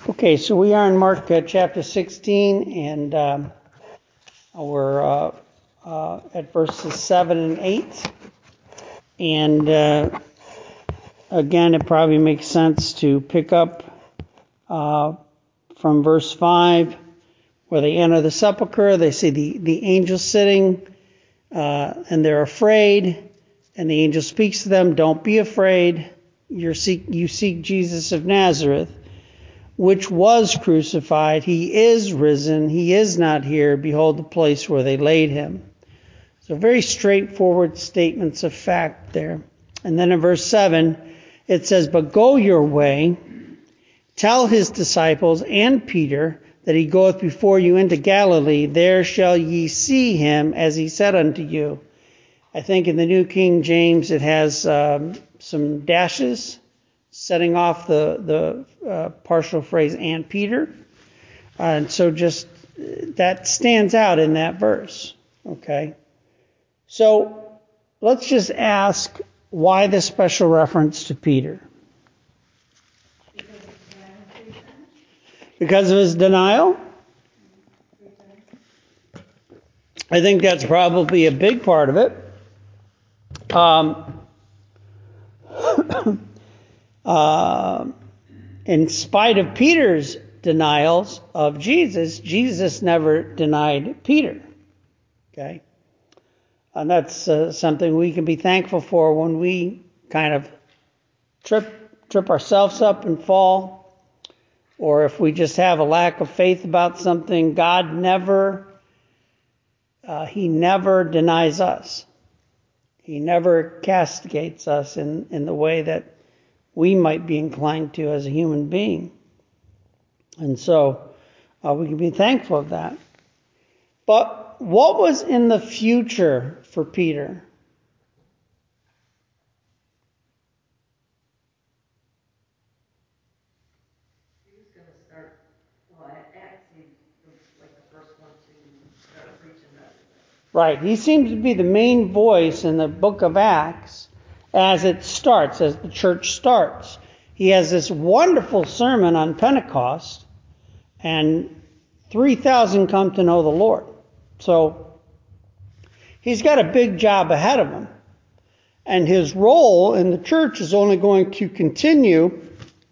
Okay, so we are in Mark chapter 16, and we're at verses 7 and 8. And again, it probably makes sense to pick up from verse 5, where they enter the sepulcher. They see the angel sitting, and they're afraid. And the angel speaks to them, "Don't be afraid. You seek Jesus of Nazareth, which was crucified. He is risen. He is not here. Behold the place where they laid him." So very straightforward statements of fact there. And then in verse 7, it says, "But go your way, tell his disciples and Peter that he goeth before you into Galilee. There shall ye see him, as he said unto you." I think in the New King James it has some dashes setting off the partial phrase "and Peter." And so just that stands out in that verse. Okay. So let's just ask, why the special reference to Peter? Because of his denial? I think that's probably a big part of it. In spite of Peter's denials of Jesus, Jesus never denied Peter. Okay? And that's something we can be thankful for when we kind of trip ourselves up and fall, or if we just have a lack of faith about something. God He never denies us. He never castigates us in the way that we might be inclined to as a human being. And so we can be thankful of that. But what was in the future for Peter? He was going to start, Acts seemed like the first one to start preaching that. Right. He seems to be the main voice in the book of Acts as it starts, as the church starts. He has this wonderful sermon on Pentecost, and 3,000 come to know the Lord. So he's got a big job ahead of him. And his role in the church is only going to continue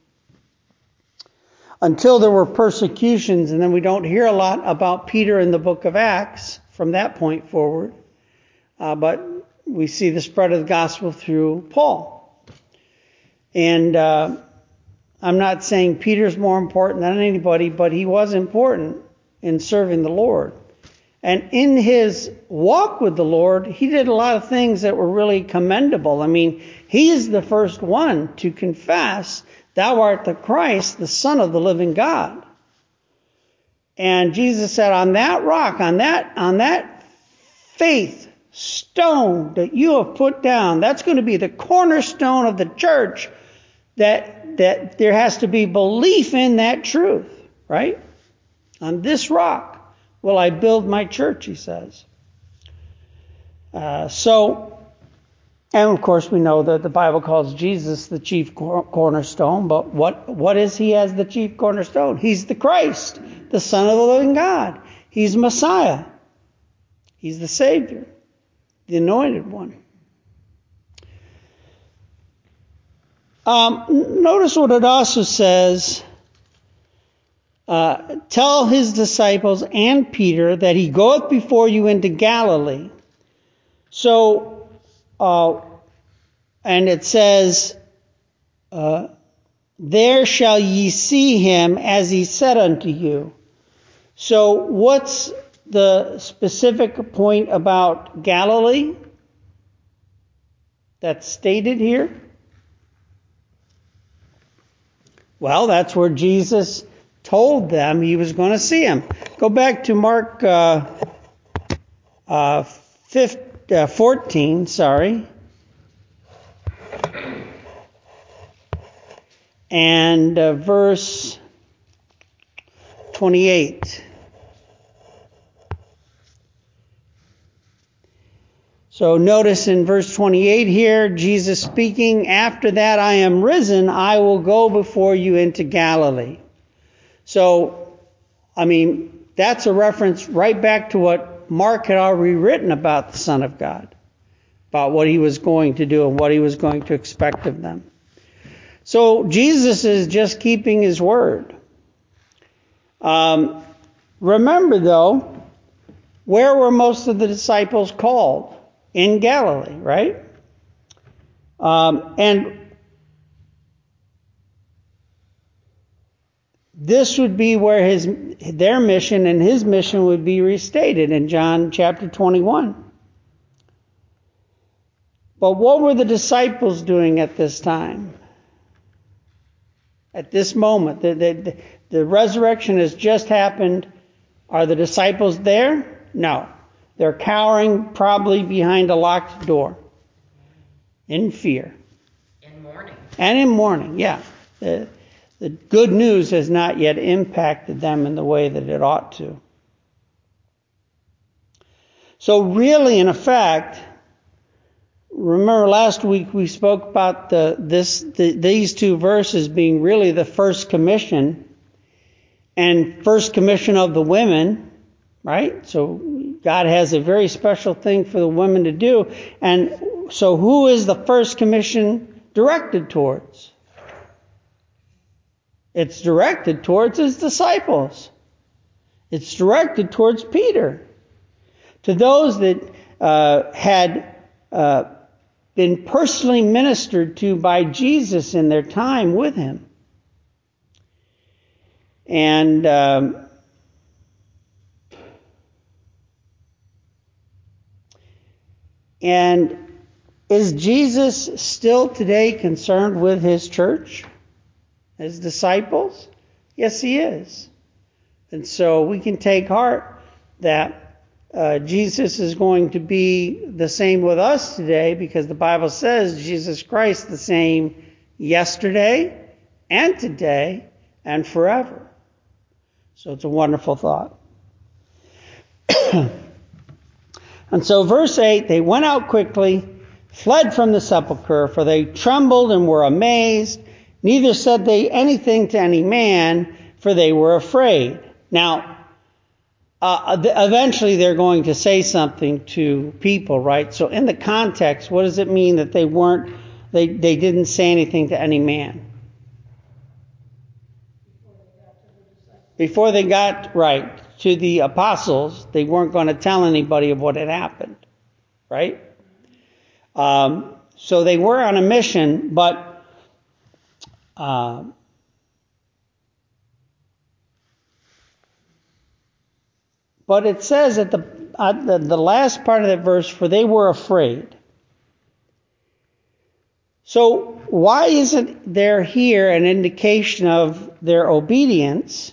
until there were persecutions, and then we don't hear a lot about Peter in the book of Acts from that point forward. But we see the spread of the gospel through Paul. And I'm not saying Peter's more important than anybody, but he was important in serving the Lord. And in his walk with the Lord, he did a lot of things that were really commendable. I mean, he is the first one to confess, "Thou art the Christ, the Son of the living God." And Jesus said, on that rock, on that faith stone that you have put down, that's going to be the cornerstone of the church, that there has to be belief in that truth, right? On this rock will I build my church, he says. And of course we know that the Bible calls Jesus the chief cornerstone, but what is he as the chief cornerstone? He's the Christ, the Son of the living God. He's Messiah. He's the Savior, the anointed one. Notice what it also says. Tell his disciples and Peter that he goeth before you into Galilee. So, and it says, there shall ye see him, as he said unto you. So what's the specific point about Galilee that's stated here? Well, that's where Jesus told them he was going to see him. Go back to Mark 14, and verse 28. So notice in verse 28 here, Jesus speaking, "After that I am risen, I will go before you into Galilee." So, I mean, that's a reference right back to what Mark had already written about the Son of God, about what he was going to do and what he was going to expect of them. So Jesus is just keeping his word. Remember, though, where were most of the disciples called? In Galilee, right? And this would be where their mission and his mission would be restated in John chapter 21. But what were the disciples doing at this time? At this moment, the resurrection has just happened. Are the disciples there? No. They're cowering probably behind a locked door in fear. In mourning. And in mourning, yeah. The good news has not yet impacted them in the way that it ought to. So really, in effect, remember last week we spoke about these two verses being really the first commission and first commission of the women, right? So God has a very special thing for the women to do. And so who is the first commission directed towards? It's directed towards his disciples. It's directed towards Peter. To those that had been personally ministered to by Jesus in their time with him. And is Jesus still today concerned with his church, his disciples? Yes, he is. And so we can take heart that Jesus is going to be the same with us today, because the Bible says Jesus Christ the same yesterday and today and forever. So it's a wonderful thought. And so verse 8, they went out quickly, fled from the sepulchre, for they trembled and were amazed. Neither said they anything to any man, for they were afraid. Now, eventually they're going to say something to people, right? So in the context, what does it mean that they didn't say anything to any man? Before they got, right, to the apostles, they weren't going to tell anybody of what had happened, right? So they were on a mission, but it says at the last part of that verse, for they were afraid. So why isn't there here an indication of their obedience?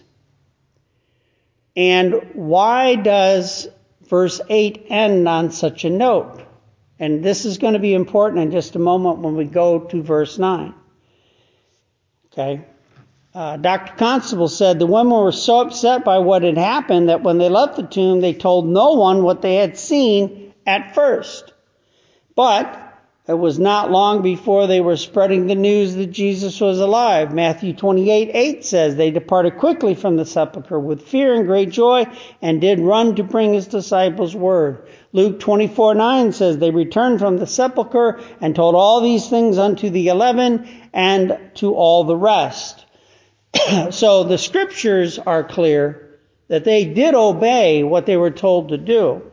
And why does verse 8 end on such a note? And this is going to be important in just a moment when we go to verse 9. Okay. Dr. Constable said the women were so upset by what had happened that when they left the tomb, they told no one what they had seen at first. But it was not long before they were spreading the news that Jesus was alive. Matthew 28:8 says, they departed quickly from the sepulchre with fear and great joy and did run to bring his disciples word. Luke 24:9 says, they returned from the sepulchre and told all these things unto the 11 and to all the rest. So the scriptures are clear that they did obey what they were told to do.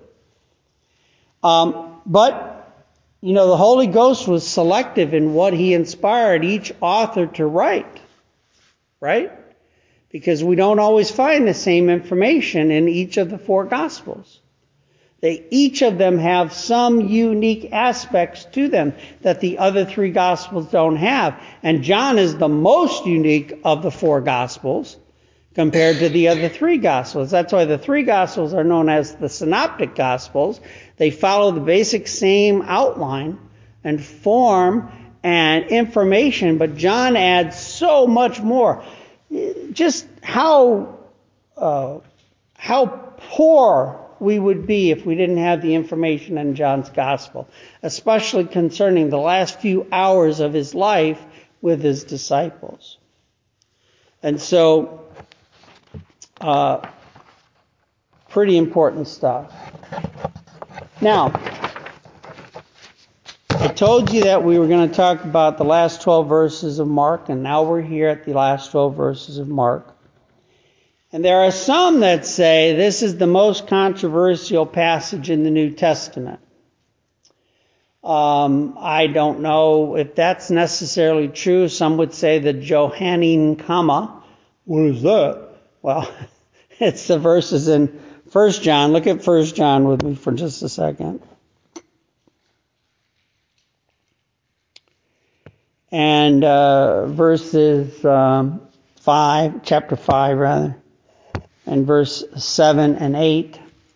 But the Holy Ghost was selective in what he inspired each author to write, right? Because we don't always find the same information in each of the four Gospels. Each of them have some unique aspects to them that the other three Gospels don't have. And John is the most unique of the four Gospels compared to the other three Gospels. That's why the three Gospels are known as the Synoptic Gospels. They follow the basic same outline and form and information, but John adds so much more. Just how poor we would be if we didn't have the information in John's Gospel, especially concerning the last few hours of his life with his disciples. And so Pretty important stuff. Now, I told you that we were going to talk about the last 12 verses of Mark, and now we're here at the last 12 verses of Mark. And there are some that say this is the most controversial passage in the New Testament. I don't know if that's necessarily true. Some would say the Johannine comma. What is that? Well, it's the verses in 1 John. Look at 1 John with me for just a second. And verses 5, chapter 5 rather, and verse 7 and 8.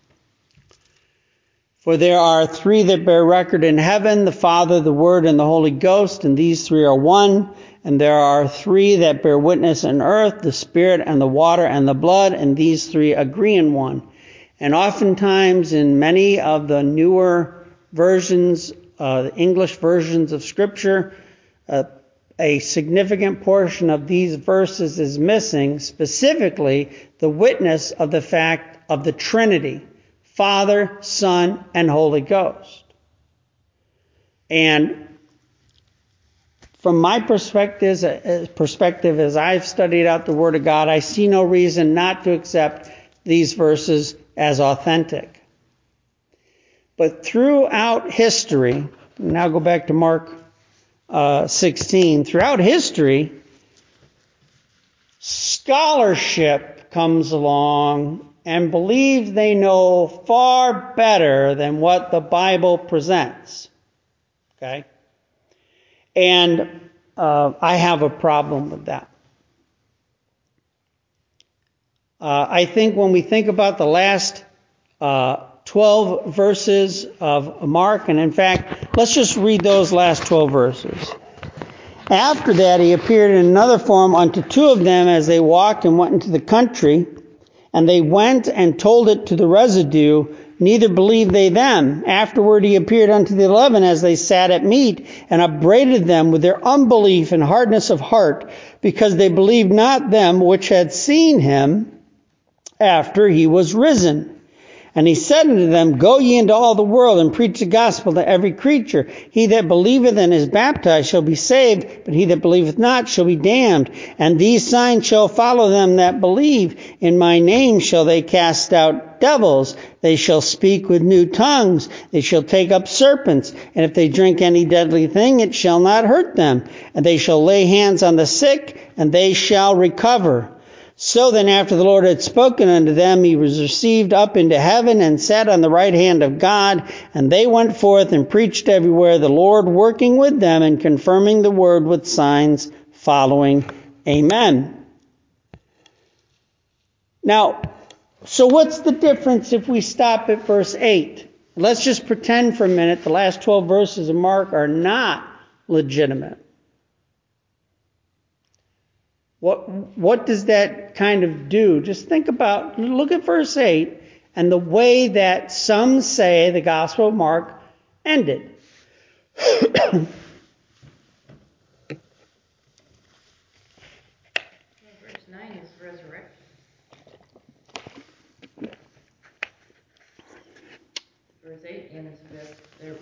For there are three that bear record in heaven, the Father, the Word, and the Holy Ghost, and these three are one. And there are three that bear witness in earth, the Spirit and the water and the blood, and these three agree in one. And oftentimes in many of the newer versions, the English versions of Scripture, a significant portion of these verses is missing, specifically the witness of the fact of the Trinity, Father, Son, and Holy Ghost. And from my perspective, as I've studied out the Word of God, I see no reason not to accept these verses as authentic. But throughout history, now go back to Mark 16, throughout history, scholarship comes along and believes they know far better than what the Bible presents. Okay? And I have a problem with that. I think when we think about the last 12 verses of Mark, and in fact, let's just read those last 12 verses. After that, he appeared in another form unto two of them as they walked and went into the country, and they went and told it to the residue, neither believed they them. Afterward he appeared unto the 11 as they sat at meat, and upbraided them with their unbelief and hardness of heart, because they believed not them which had seen him after he was risen. And he said unto them, Go ye into all the world, and preach the gospel to every creature. He that believeth and is baptized shall be saved, but he that believeth not shall be damned. And these signs shall follow them that believe. In my name shall they cast out devils. They shall speak with new tongues. They shall take up serpents. And if they drink any deadly thing, it shall not hurt them. And they shall lay hands on the sick, and they shall recover. So then after the Lord had spoken unto them, he was received up into heaven and sat on the right hand of God. And they went forth and preached everywhere, the Lord working with them and confirming the word with signs following. Amen. Now, so what's the difference if we stop at verse 8? Let's just pretend for a minute the last 12 verses of Mark are not legitimate. What does that kind of do? Just look at verse 8 and the way that some say the Gospel of Mark ended. Verse 9 is resurrection. Verse 8 ends with,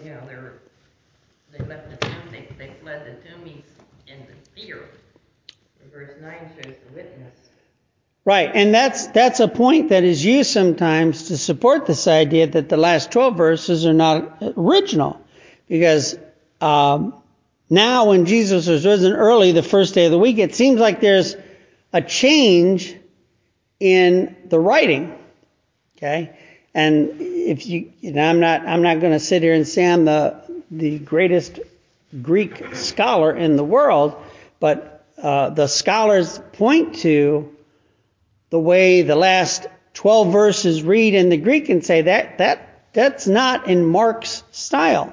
they left the tomb, they fled the tomb, he's in the fear. Verse 9 shows the witness. Right, and that's a point that is used sometimes to support this idea that the last 12 verses are not original. Because now when Jesus was risen early, the first day of the week, it seems like there's a change in the writing. Okay? And I'm not going to sit here and say I'm the greatest Greek scholar in the world, but the scholars point to the way the last 12 verses read in the Greek and say that's not in Mark's style.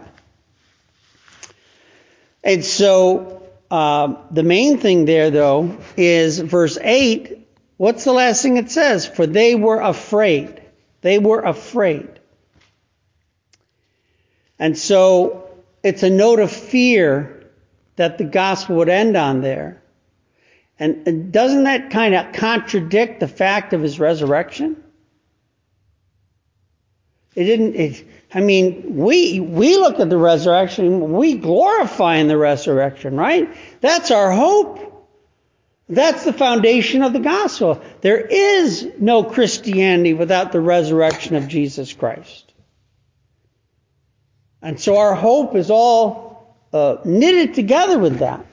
And so the main thing there, though, is verse 8. What's the last thing it says? For they were afraid. They were afraid. And so it's a note of fear that the gospel would end on there. And doesn't that kind of contradict the fact of his resurrection? We look at the resurrection, we glorify in the resurrection, right? That's our hope. That's the foundation of the gospel. There is no Christianity without the resurrection of Jesus Christ. And so our hope is all knitted together with that.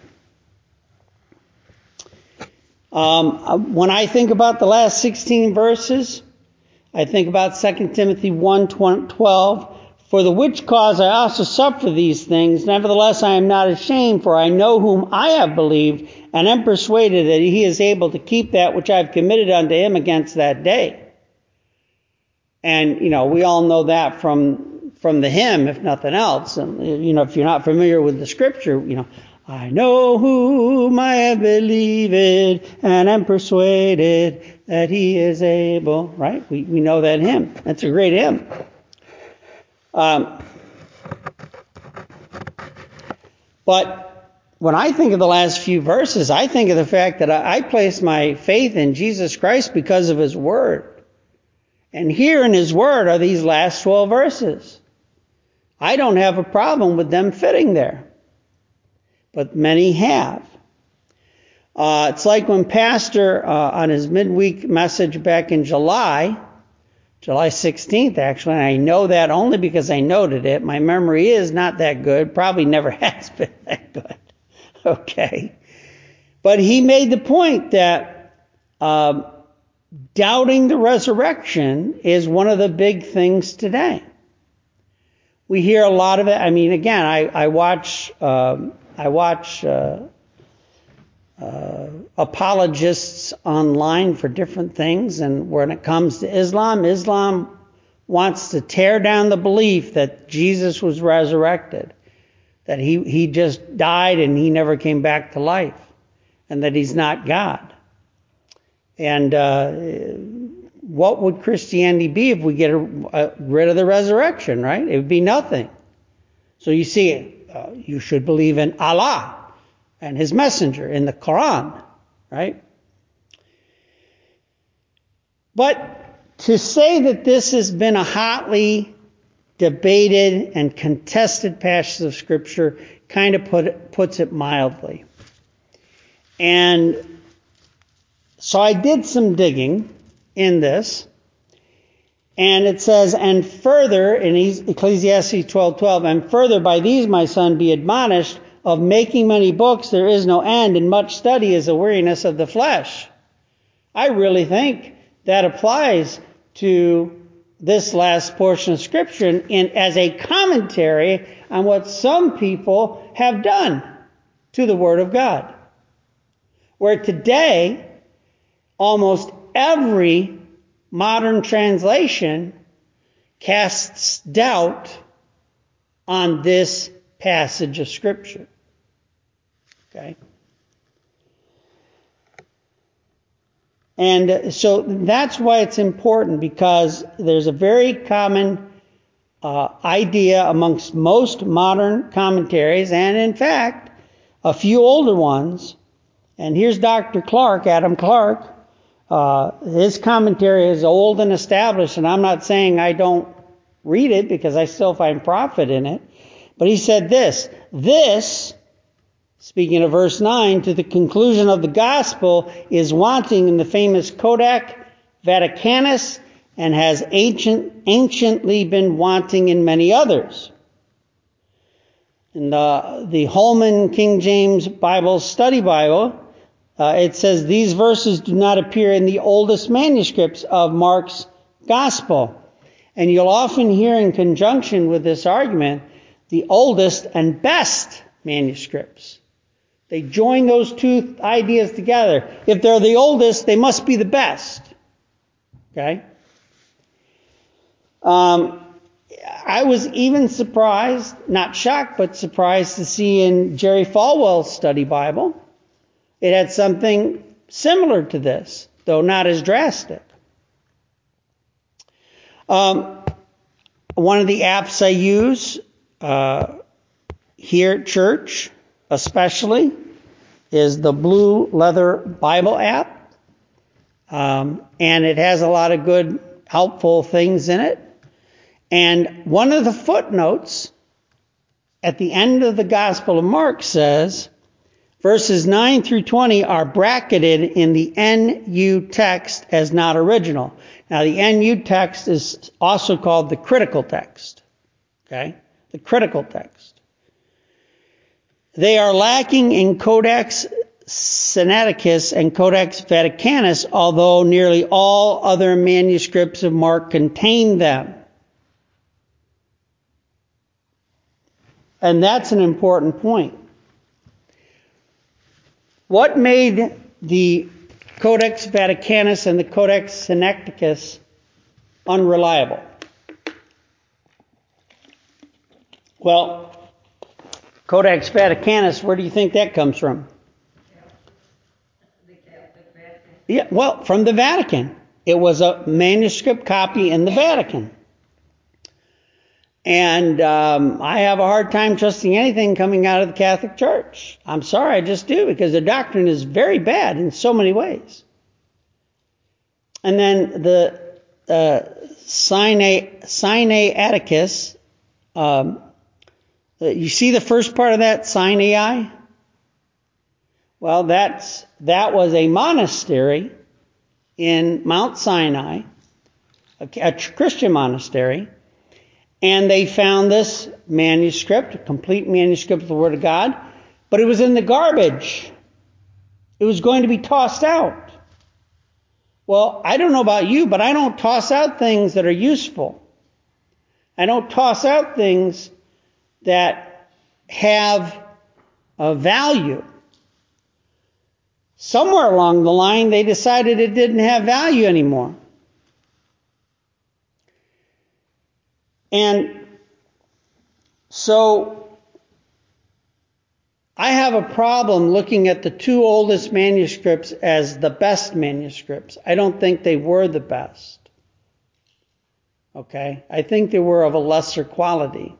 When I think about the last 16 verses, I think about 2 Timothy 1:12. For the which cause I also suffer these things. Nevertheless, I am not ashamed, for I know whom I have believed, and am persuaded that he is able to keep that which I have committed unto him against that day. And, we all know that from the hymn, if nothing else. And, if you're not familiar with the scripture, I know whom I have believed, and am persuaded that he is able. Right? We know that hymn. That's a great hymn. But when I think of the last few verses, I think of the fact that I place my faith in Jesus Christ because of his word. And here in his word are these last 12 verses. I don't have a problem with them fitting there. But many have. It's like when Pastor, on his midweek message back in July 16th, actually, and I know that only because I noted it. My memory is not that good. Probably never has been that good. Okay. But he made the point that doubting the resurrection is one of the big things today. We hear a lot of it. I mean, again, I watch apologists online for different things, and when it comes to Islam wants to tear down the belief that Jesus was resurrected, that he just died and he never came back to life, and that he's not God. And what would Christianity be if we get rid of the resurrection, right? It would be nothing. So you see, you should believe in Allah and his messenger in the Quran, right? But to say that this has been a hotly debated and contested passage of Scripture kind of puts it mildly. And so I did some digging in this, and it says, and further, in Ecclesiastes 12:12, and further, by these, my son, be admonished, of making many books there is no end, and much study is a weariness of the flesh. I really think that applies to this last portion of Scripture as a commentary on what some people have done to the Word of God. Where today, almost every modern translation casts doubt on this passage of Scripture. Okay? And so that's why it's important, because there's a very common idea amongst most modern commentaries, and in fact, a few older ones. And here's Dr. Clark, Adam Clark. His commentary is old and established, and I'm not saying I don't read it because I still find profit in it. But he said this, speaking of verse 9, to the conclusion of the gospel is wanting in the famous Codex Vaticanus, and has anciently been wanting in many others. In the Holman King James Bible Study Bible, it says these verses do not appear in the oldest manuscripts of Mark's gospel. And you'll often hear in conjunction with this argument the oldest and best manuscripts. They join those two ideas together. If they're the oldest, they must be the best. Okay? I was even surprised, not shocked, but surprised to see in Jerry Falwell's study Bible, it had something similar to this, though not as drastic. One of the apps I use here at church, especially, is the Blue Leather Bible app. And it has a lot of good, helpful things in it. And one of the footnotes at the end of the Gospel of Mark says, verses 9 through 20 are bracketed in the NU text as not original. Now, the NU text is also called the critical text. Okay? The critical text. They are lacking in Codex Sinaiticus and Codex Vaticanus, although nearly all other manuscripts of Mark contain them. And that's an important point. What made the Codex Vaticanus and the Codex Sinaiticus unreliable? Well, Codex Vaticanus, where do you think that comes from? The Catholic Vatican. Yeah, well, from the Vatican. It was a manuscript copy in the Vatican. And I have a hard time trusting anything coming out of the Catholic Church. I'm sorry, I just do, because the doctrine is very bad in so many ways. And then the Sinaiticus, you see the first part of that, Sinai? Well, that was a monastery in Mount Sinai, a Christian monastery. And they found this manuscript, a complete manuscript of the Word of God, but it was in the garbage. It was going to be tossed out. Well, I don't know about you, but I don't toss out things that are useful. I don't toss out things that have a value. Somewhere along the line, they decided it didn't have value anymore. And so I have a problem looking at the two oldest manuscripts as the best manuscripts. I don't think they were the best. Okay? I think they were of a lesser quality.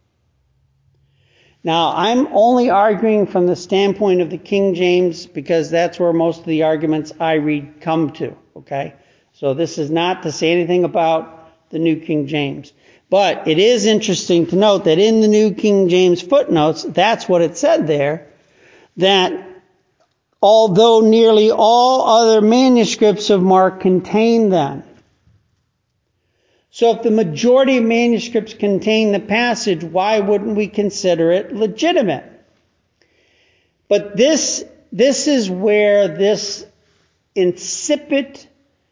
Now, I'm only arguing from the standpoint of the King James because that's where most of the arguments I read come to. Okay? So this is not to say anything about the New King James. But it is interesting to note that in the New King James footnotes, that's what it said there, that although nearly all other manuscripts of Mark contain them. So if the majority of manuscripts contain the passage, why wouldn't we consider it legitimate? But this is where this insipid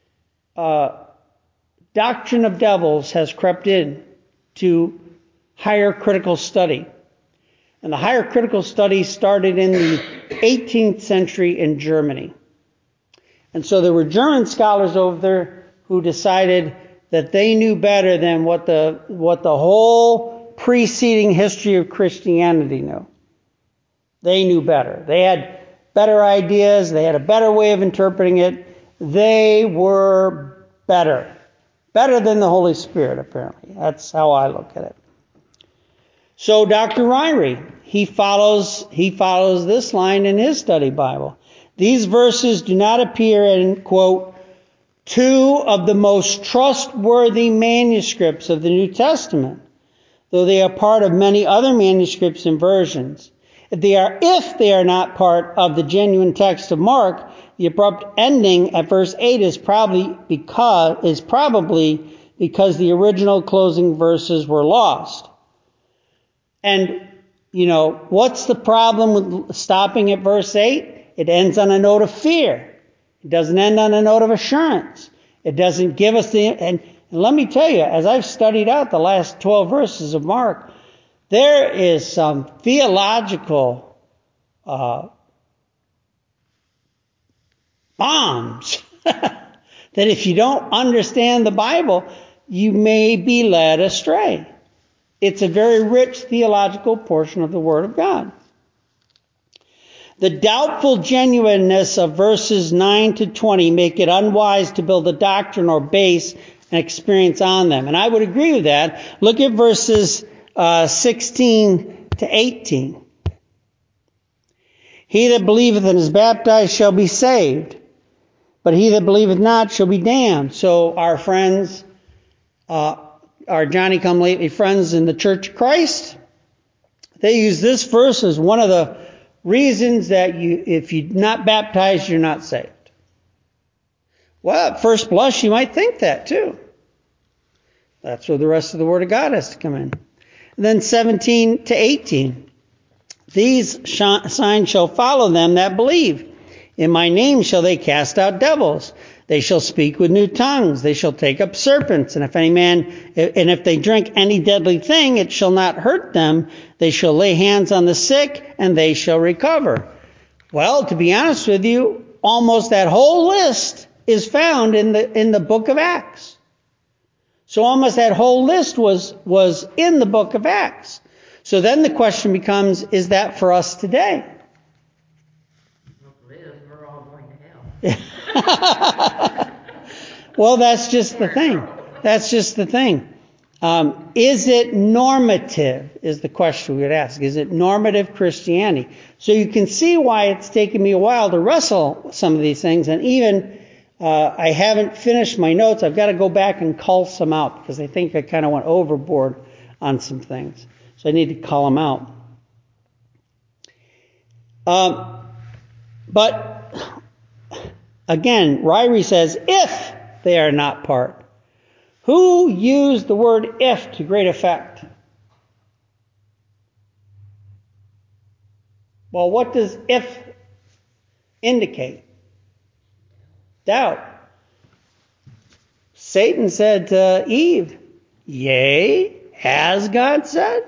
doctrine of devils has crept in to higher critical study. And the higher critical study started in the 18th century in Germany. And so there were German scholars over there who decided that they knew better than what the whole preceding history of Christianity knew. They knew better. They had better ideas. They had a better way of interpreting it. They were better. Better than the Holy Spirit, apparently. That's how I look at it. So Dr. Ryrie, he follows this line in his study Bible. These verses do not appear in, quote, two of the most trustworthy manuscripts of the New Testament, though they are part of many other manuscripts and versions. If they are not part of the genuine text of Mark, the abrupt ending at verse 8 is probably because the original closing verses were lost. And, what's the problem with stopping at verse 8? It ends on a note of fear. It doesn't end on a note of assurance. It doesn't give us and let me tell you, as I've studied out the last 12 verses of Mark, there is some theological bombs that if you don't understand the Bible, you may be led astray. It's a very rich theological portion of the Word of God. The doubtful genuineness of verses 9 to 20 make it unwise to build a doctrine or base an experience on them. And I would agree with that. Look at verses 16 to 18. He that believeth and is baptized shall be saved, but he that believeth not shall be damned. So our friends, our Johnny-come-lately friends in the Church of Christ, they use this verse as one of the reasons that if you're not baptized, you're not saved. Well, at first blush, you might think that too. That's where the rest of the Word of God has to come in. And then 17 to 18. These signs shall follow them that believe. In my name shall they cast out devils. They shall speak with new tongues. They shall take up serpents. And if they drink any deadly thing, it shall not hurt them. They shall lay hands on the sick, and they shall recover. Well, to be honest with you, almost that whole list is found in the book of Acts. So almost that whole list was in the book of Acts. So then the question becomes, is that for us today? We're all going to hell. Well, that's just the thing. That's just the thing. Is it normative, is the question we would ask. Is it normative Christianity? So you can see why it's taken me a while to wrestle some of these things. And even I haven't finished my notes. I've got to go back and cull some out because I think I kind of went overboard on some things. So I need to cull them out. But again, Ryrie says, if they are not part. Who used the word if to great effect? Well, what does if indicate? Doubt. Satan said to Eve, yea, has God said?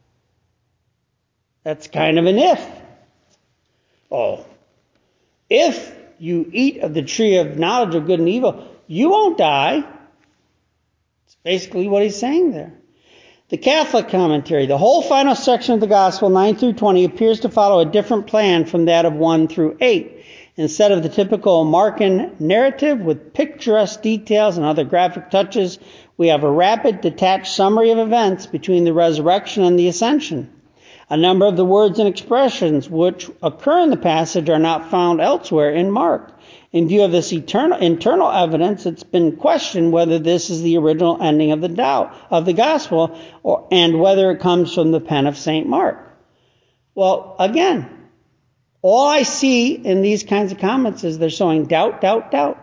That's kind of an if. Oh, if you eat of the tree of knowledge of good and evil, you won't die. It's basically what he's saying there. The Catholic commentary, the whole final section of the Gospel, 9 through 20, appears to follow a different plan from that of 1 through 8. Instead of the typical Markan narrative with picturesque details and other graphic touches, we have a rapid, detached summary of events between the resurrection and the ascension. A number of the words and expressions which occur in the passage are not found elsewhere in Mark. In view of this internal evidence, it's been questioned whether this is the original ending of the gospel, and whether it comes from the pen of St. Mark. Well, again, all I see in these kinds of comments is they're showing doubt, doubt, doubt.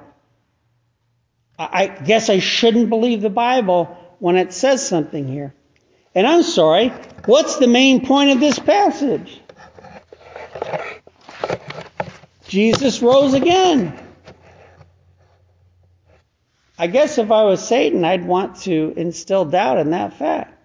I guess I shouldn't believe the Bible when it says something here. And I'm sorry, what's the main point of this passage? Jesus rose again. I guess if I was Satan, I'd want to instill doubt in that fact.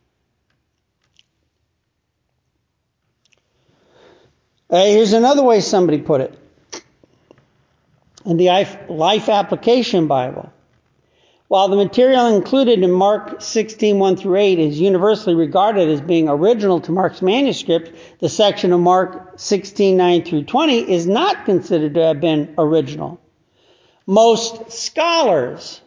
Here's another way somebody put it. In the Life Application Bible. While the material included in Mark 16:1 through 8 is universally regarded as being original to Mark's manuscript, the section of Mark 16:9 through 20 is not considered to have been original. Most scholars,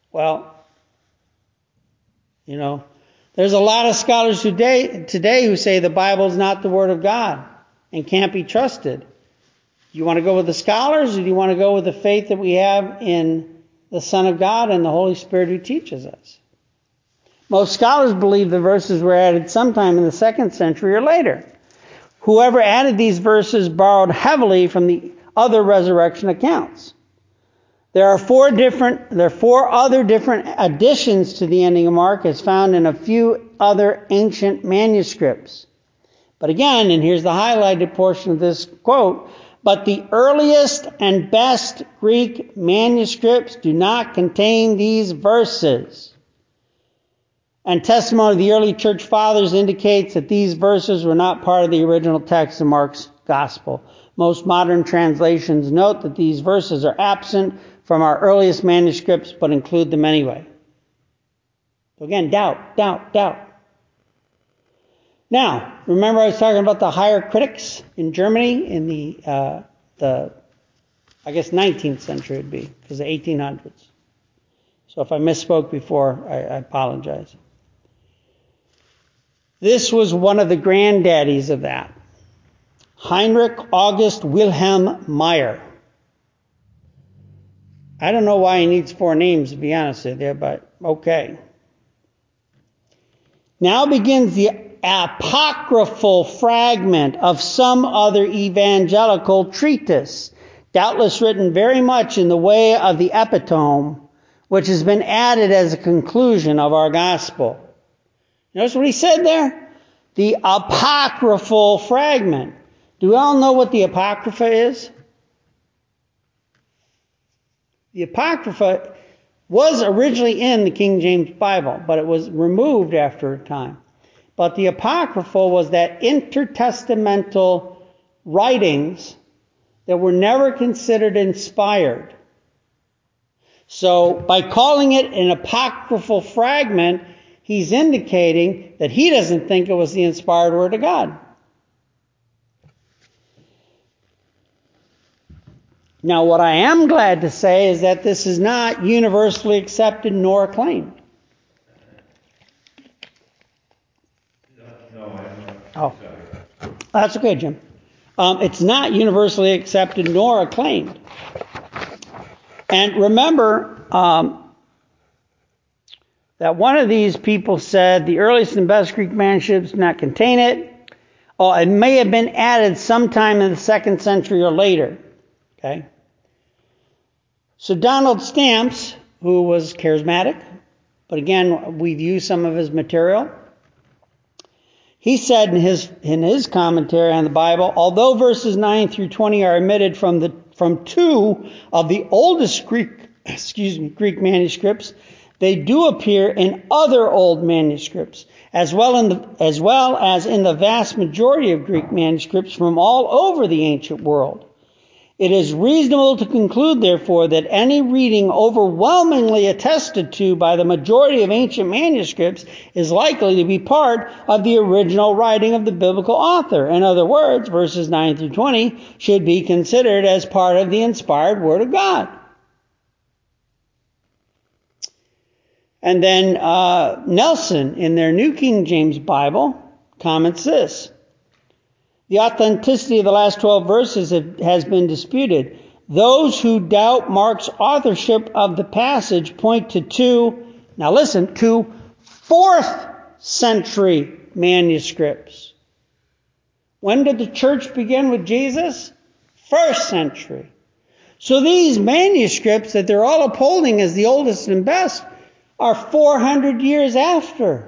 there's a lot of scholars today who say the Bible is not the Word of God and can't be trusted. Do you want to go with the scholars, or do you want to go with the faith that we have in the Son of God and the Holy Spirit who teaches us? Most scholars believe the verses were added sometime in the 2nd century or later. Whoever added these verses borrowed heavily from the other resurrection accounts. There are four other different additions to the ending of Mark as found in a few other ancient manuscripts. But again, and here's the highlighted portion of this quote, but the earliest and best Greek manuscripts do not contain these verses. And testimony of the early church fathers indicates that these verses were not part of the original text of Mark's gospel. Most modern translations note that these verses are absent from our earliest manuscripts, but include them anyway. So again, doubt, doubt, doubt. Now, remember I was talking about the higher critics in Germany in the 19th century would be, because the 1800s. So if I misspoke before, I apologize. This was one of the granddaddies of that. Heinrich August Wilhelm Meyer. I don't know why he needs 4 names, to be honest with you, but okay. Now begins the apocryphal fragment of some other evangelical treatise, doubtless written very much in the way of the epitome, which has been added as a conclusion of our gospel. Notice what he said there? The apocryphal fragment. Do we all know what the Apocrypha is? The Apocrypha was originally in the King James Bible, but it was removed after a time. But the Apocrypha was that intertestamental writings that were never considered inspired. So by calling it an apocryphal fragment, he's indicating that he doesn't think it was the inspired word of God. Now, what I am glad to say is that this is not universally accepted nor acclaimed. Oh, that's okay, Jim. It's not universally accepted nor acclaimed. And remember that one of these people said the earliest and best Greek manuscripts do not contain it. Oh, it may have been added sometime in the 2nd century or later. Okay. So Donald Stamps, who was charismatic, but again, we've used some of his material. He said in his commentary on the Bible, although verses 9 through 20 are omitted from 2 of the oldest Greek manuscripts, they do appear in other old manuscripts, as well as in the vast majority of Greek manuscripts from all over the ancient world. It is reasonable to conclude, therefore, that any reading overwhelmingly attested to by the majority of ancient manuscripts is likely to be part of the original writing of the biblical author. In other words, verses 9 through 20 should be considered as part of the inspired Word of God. And then Nelson, in their New King James Bible, comments this. The authenticity of the last 12 verses has been disputed. Those who doubt Mark's authorship of the passage point to 4th century manuscripts. When did the church begin with Jesus? 1st century. So these manuscripts that they're all upholding as the oldest and best are 400 years after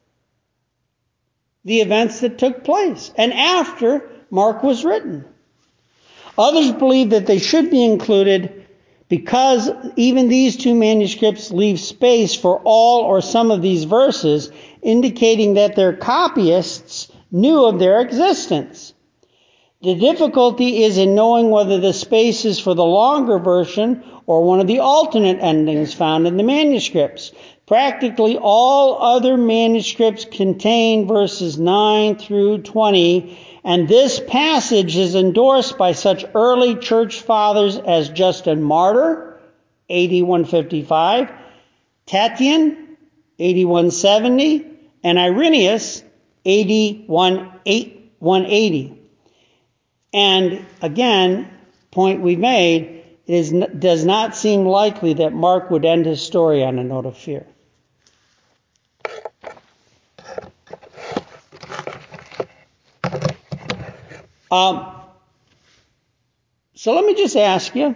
the events that took place, and after Mark was written. Others believe that they should be included because even these 2 manuscripts leave space for all or some of these verses, indicating that their copyists knew of their existence. The difficulty is in knowing whether the space is for the longer version or one of the alternate endings found in the manuscripts. Practically all other manuscripts contain verses 9 through 20, and this passage is endorsed by such early church fathers as Justin Martyr, AD 155, Tatian, AD 170, and Irenaeus, AD 180. And again, point we made, does not seem likely that Mark would end his story on a note of fear. So let me just ask you.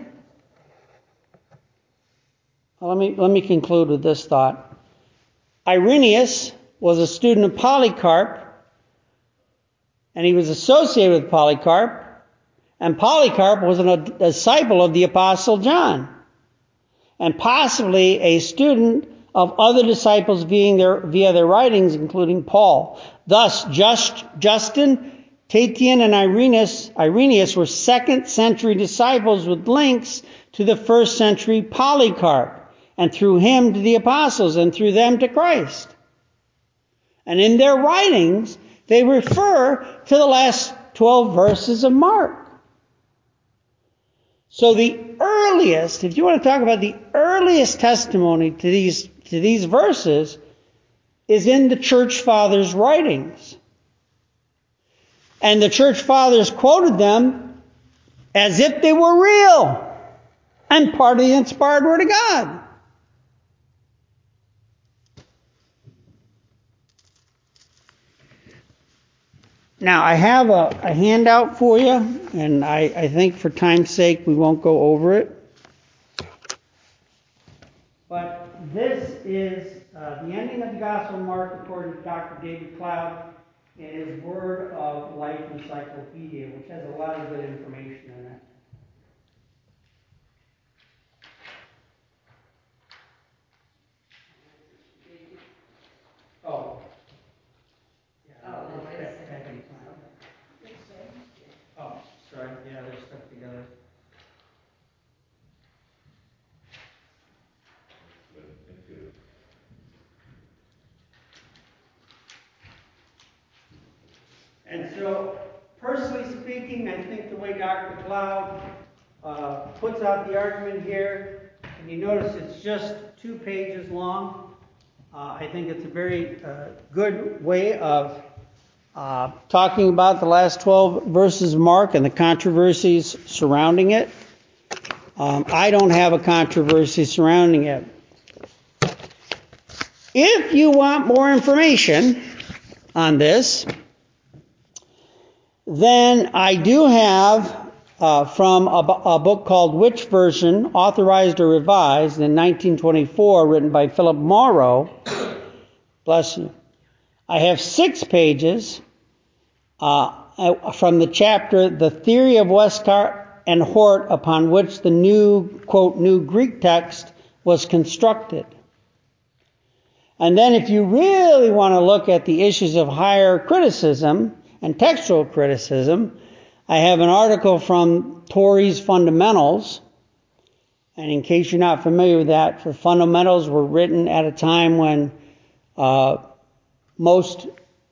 Let me conclude with this thought. Irenaeus was a student of Polycarp, and he was associated with Polycarp, and Polycarp was a disciple of the Apostle John, and possibly a student of other disciples via their writings, including Paul. Thus, Justin, Tatian, and Irenaeus were 2nd century disciples with links to the 1st century Polycarp, and through him to the apostles, and through them to Christ. And in their writings, they refer to the last 12 verses of Mark. So the earliest, if you want to talk about the earliest testimony to these verses, is in the church fathers' writings. And the church fathers quoted them as if they were real and part of the inspired Word of God. Now, I have a handout for you, and I think for time's sake we won't go over it. But this is the ending of the Gospel of Mark according to Dr. David Cloud in his Word of Life Encyclopedia, which has a lot of good information in it. Oh. Oh, sorry. Yeah, they're stuck together. And so, personally speaking, I think the way Dr. Cloud puts out the argument here, and you notice it's just 2 pages long. I think it's a very good way of talking about the last 12 verses of Mark and the controversies surrounding it. I don't have a controversy surrounding it. If you want more information on this, then I do have from a book called Which Version, Authorized or Revised in 1924, written by Philip Morrow. Bless you. I have 6 pages from the chapter, The Theory of Westcott and Hort, upon which the new, quote, new Greek text was constructed. And then if you really want to look at the issues of higher criticism and textual criticism, I have an article from Torrey's Fundamentals. And in case you're not familiar with that, the Fundamentals were written at a time when most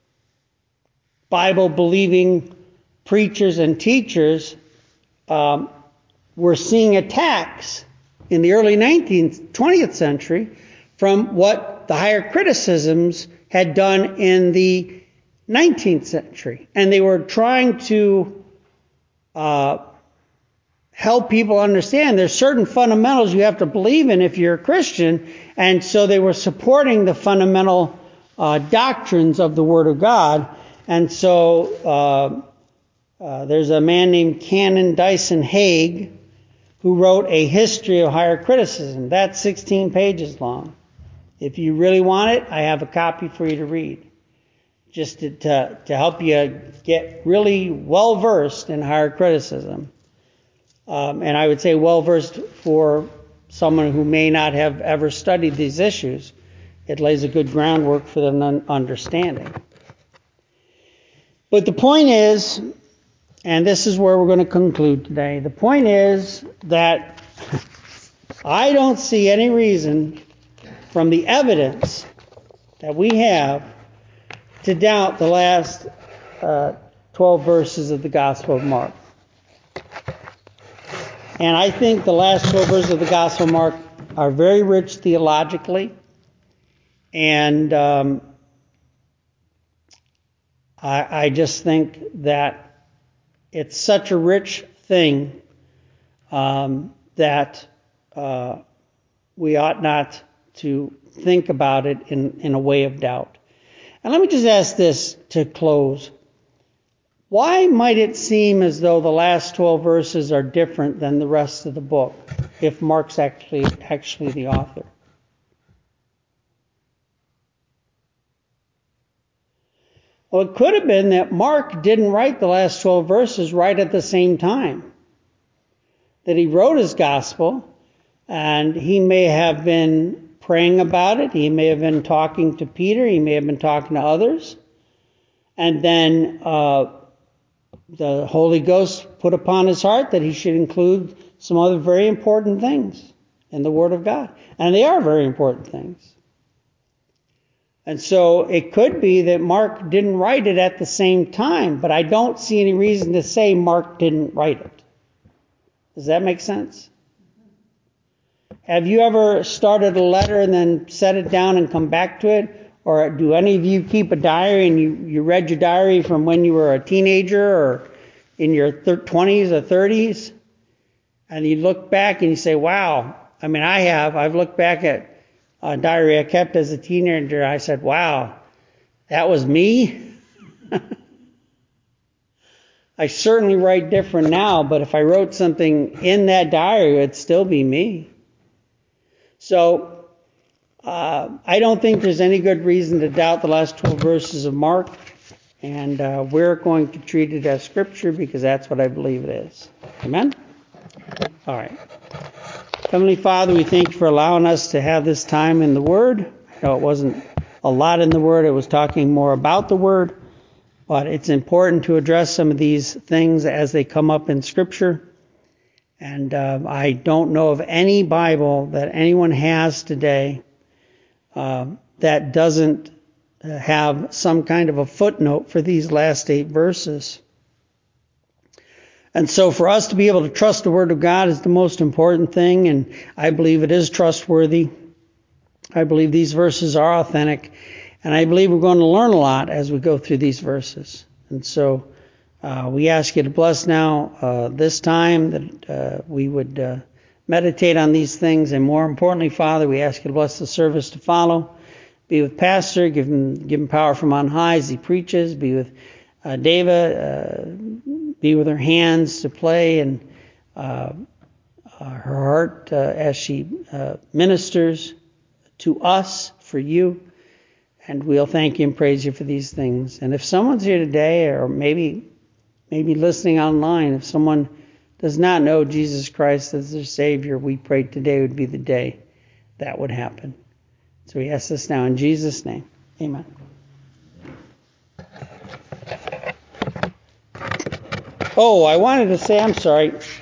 Bible-believing preachers and teachers were seeing attacks in the early 20th century from what the higher criticisms had done in the 19th century. And they were trying to help people understand there's certain fundamentals you have to believe in if you're a Christian. And so they were supporting the fundamental doctrines of the Word of God. And so there's a man named Canon Dyson Haig who wrote a history of higher criticism. That's 16 pages long. If you really want it, I have a copy for you to read, just to help you get really well-versed in higher criticism. And I would say well-versed for someone who may not have ever studied these issues. It lays a good groundwork for them understanding. But the point is, and this is where we're going to conclude today, the point is that I don't see any reason from the evidence that we have to doubt the last 12 verses of the Gospel of Mark. And I think the last 12 verses of the Gospel of Mark are very rich theologically. And I just think that it's such a rich thing that we ought not to think about it in a way of doubt. And let me just ask this to close. Why might it seem as though the last 12 verses are different than the rest of the book, if Mark's actually the author? Well, it could have been that Mark didn't write the last 12 verses right at the same time that he wrote his gospel, and he may have been praying about it. He may have been talking to Peter. He may have been talking to others. And then the Holy Ghost put upon his heart that he should include some other very important things in the Word of God. And they are very important things. And so it could be that Mark didn't write it at the same time, but I don't see any reason to say Mark didn't write it. Does that make sense? Have you ever started a letter and then set it down and come back to it? Or do any of you keep a diary and you read your diary from when you were a teenager or in your 20s or 30s? And you look back and you say, wow. I mean, I've looked back at a diary I kept as a teenager. I said, wow, that was me. I certainly write different now, but if I wrote something in that diary, it'd still be me. So I don't think there's any good reason to doubt the last 12 verses of Mark. And we're going to treat it as Scripture because that's what I believe it is. Amen? All right. Heavenly Father, we thank you for allowing us to have this time in the Word. I know it wasn't a lot in the Word. It was talking more about the Word. But it's important to address some of these things as they come up in Scripture. And I don't know of any Bible that anyone has today that doesn't have some kind of a footnote for these last 8 verses. And so for us to be able to trust the Word of God is the most important thing, and I believe it is trustworthy. I believe these verses are authentic, and I believe we're going to learn a lot as we go through these verses. And so we ask you to bless now this time, that we would meditate on these things, and more importantly, Father, we ask you to bless the service to follow. Be with Pastor, give him power from on high as he preaches. Be with David, be with her hands to play, and her heart as she ministers to us for you. And we'll thank you and praise you for these things. And if someone's here today, or maybe listening online, if someone does not know Jesus Christ as their Savior, we pray today would be the day that would happen. So we ask this now in Jesus' name. Amen. Oh, I wanted to say, I'm sorry.